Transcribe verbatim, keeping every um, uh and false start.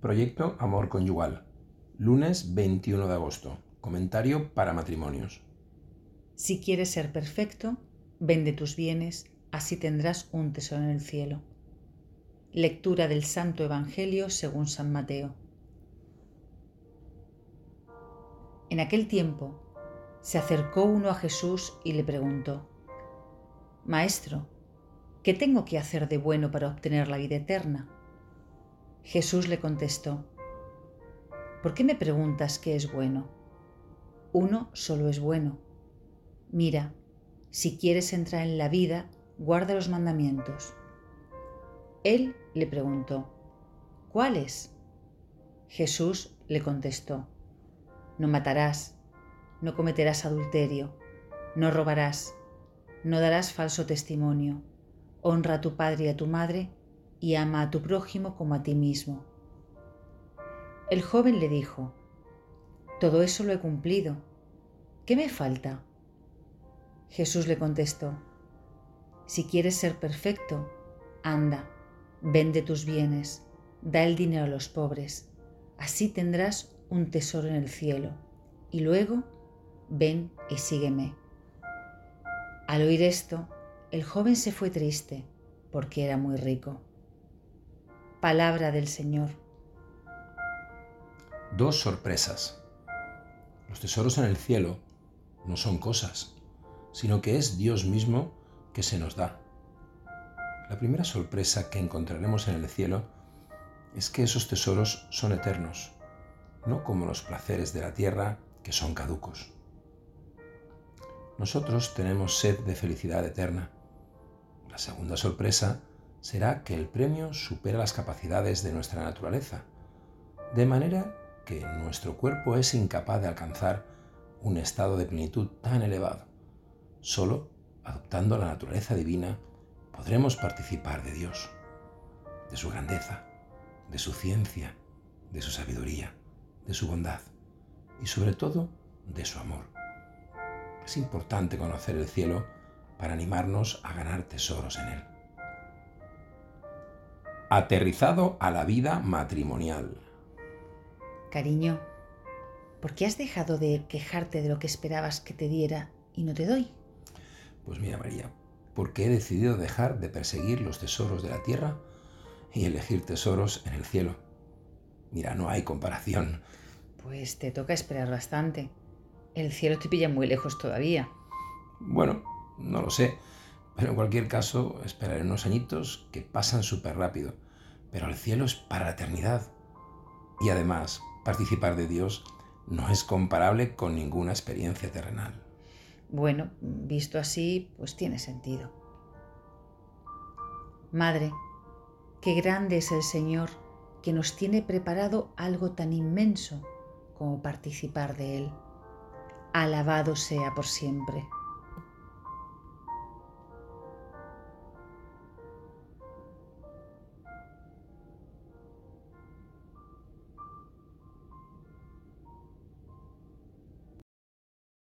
Proyecto Amor Conyugal, lunes veintiuno de agosto. Comentario para matrimonios. Si quieres ser perfecto, vende tus bienes, así tendrás un tesoro en el cielo. Lectura del Santo Evangelio según San Mateo. En aquel tiempo se acercó uno a Jesús y le preguntó: Maestro, ¿qué tengo que hacer de bueno para obtener la vida eterna? Jesús le contestó: ¿Por qué me preguntas qué es bueno? Uno solo es bueno. Mira, si quieres entrar en la vida, guarda los mandamientos. Él le preguntó: ¿Cuáles? Jesús le contestó: No matarás, no cometerás adulterio, no robarás, no darás falso testimonio, honra a tu padre y a tu madre, y ama a tu prójimo como a ti mismo. El joven le dijo: Todo eso lo he cumplido. ¿Qué me falta? Jesús le contestó: Si quieres ser perfecto, anda, vende tus bienes, da el dinero a los pobres, así tendrás un tesoro en el cielo, y luego ven y sígueme. Al oír esto, el joven se fue triste, porque era muy rico. Palabra del Señor. Dos sorpresas. Los tesoros en el cielo no son cosas, sino que es Dios mismo que se nos da. La primera sorpresa que encontraremos en el cielo es que esos tesoros son eternos, no como los placeres de la tierra que son caducos. Nosotros tenemos sed de felicidad eterna. La segunda sorpresa será que el premio supera las capacidades de nuestra naturaleza, de manera que nuestro cuerpo es incapaz de alcanzar un estado de plenitud tan elevado. Solo adoptando la naturaleza divina podremos participar de Dios, de su grandeza, de su ciencia, de su sabiduría, de su bondad y sobre todo de su amor. Es importante conocer el cielo para animarnos a ganar tesoros en él. Aterrizado a la vida matrimonial. Cariño, ¿por qué has dejado de quejarte de lo que esperabas que te diera y no te doy? Pues mira, María, porque he decidido dejar de perseguir los tesoros de la tierra y elegir tesoros en el cielo. Mira, no hay comparación. Pues te toca esperar bastante. El cielo te pilla muy lejos todavía. Bueno, no lo sé, pero en cualquier caso esperaré unos añitos que pasan súper rápido. Pero el cielo es para la eternidad. Y además, participar de Dios no es comparable con ninguna experiencia terrenal. Bueno, visto así, pues tiene sentido. Madre, qué grande es el Señor, que nos tiene preparado algo tan inmenso como participar de Él. Alabado sea por siempre.